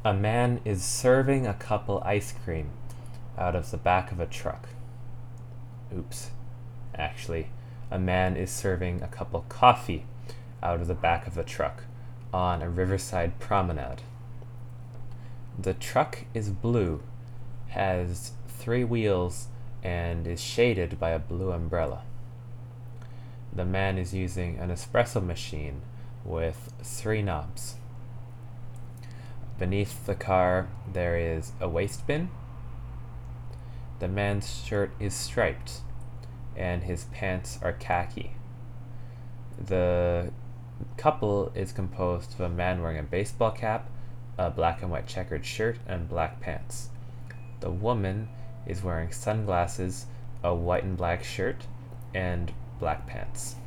A man is serving a couple ice cream out of the back of a truck. Oops. Actually, a man is serving a couple coffee out of the back of a truck on a riverside promenade. The truck is blue, has 3 wheels, and is shaded by a blue umbrella. The man is using an espresso machine with 3 knobs. Beneath the car, there is a waste bin. The man's shirt is striped, and his pants are khaki. The couple is composed of a man wearing a baseball cap, a black and white checkered shirt, and black pants. The woman is wearing sunglasses, a white and black shirt, and black pants.